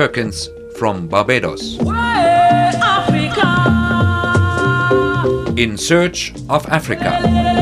Perkins from Barbados. In Search of Africa.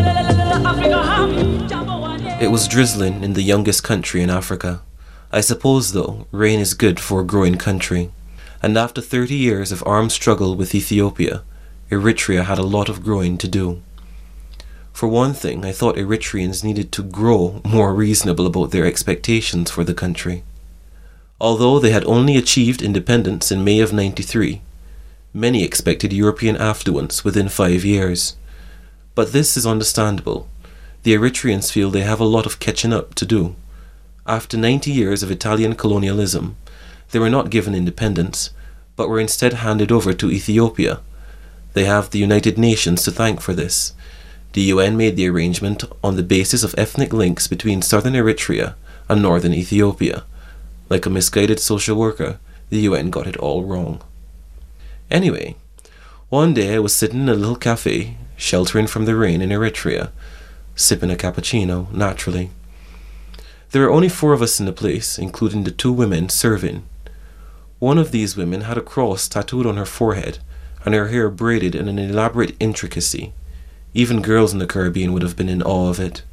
It was drizzling in the youngest country in Africa. I suppose, though, rain is good for a growing country. And after 30 years of armed struggle with Ethiopia, Eritrea had a lot of growing to do. For one thing, I thought Eritreans needed to grow more reasonable about their expectations for the country. Although they had only achieved independence in May of '93, many expected European affluence within 5 years. But this is understandable. The Eritreans feel they have a lot of catching up to do. After 90 years of Italian colonialism, they were not given independence, but were instead handed over to Ethiopia. They have the United Nations to thank for this. The UN made the arrangement on the basis of ethnic links between southern Eritrea and northern Ethiopia. Like a misguided social worker, the UN got it all wrong. Anyway, one day I was sitting in a little cafe, sheltering from the rain in Eritrea, sipping a cappuccino, naturally. There were only 4 of us in the place, including the 2 women serving. One of these women had a cross tattooed on her forehead, and her hair braided in an elaborate intricacy. Even girls in the Caribbean would have been in awe of it.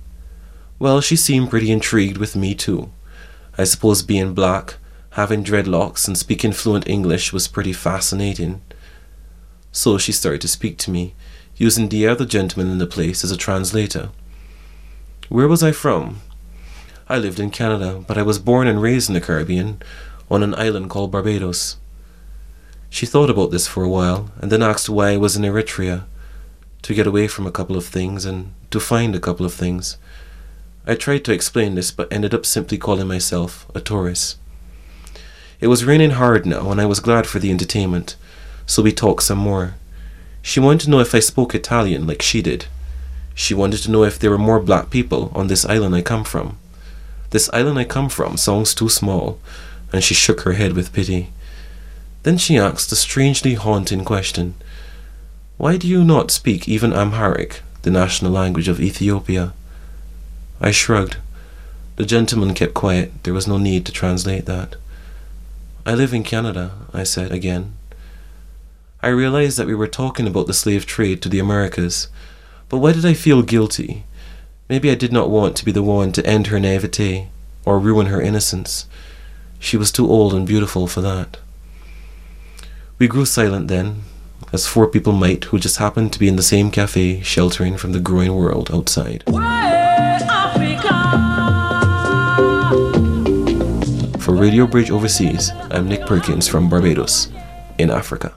Well, she seemed pretty intrigued with me too. I suppose being black, having dreadlocks, and speaking fluent English was pretty fascinating. So she started to speak to me, using the other gentleman in the place as a translator. Where was I from? I lived in Canada, but I was born and raised in the Caribbean, on an island called Barbados. She thought about this for a while, and then asked why I was in Eritrea. To get away from a couple of things, and to find a couple of things. I tried to explain this, but ended up simply calling myself a tourist. It was raining hard now, and I was glad for the entertainment, so we talked some more. She wanted to know if I spoke Italian like she did. She wanted to know if there were more black people on this island I come from. This island I come from sounds too small, and she shook her head with pity. Then she asked a strangely haunting question. Why do you not speak even Amharic, the national language of Ethiopia? I shrugged. The gentleman kept quiet. There was no need to translate that. I live in Canada, I said again. I realized that we were talking about the slave trade to the Americas, but why did I feel guilty? Maybe I did not want to be the one to end her naivete or ruin her innocence. She was too old and beautiful for that. We grew silent then, as 4 people might who just happened to be in the same cafe, sheltering from the growing world outside. For Radio Bridge Overseas, I'm Nick Perkins from Barbados, in Africa.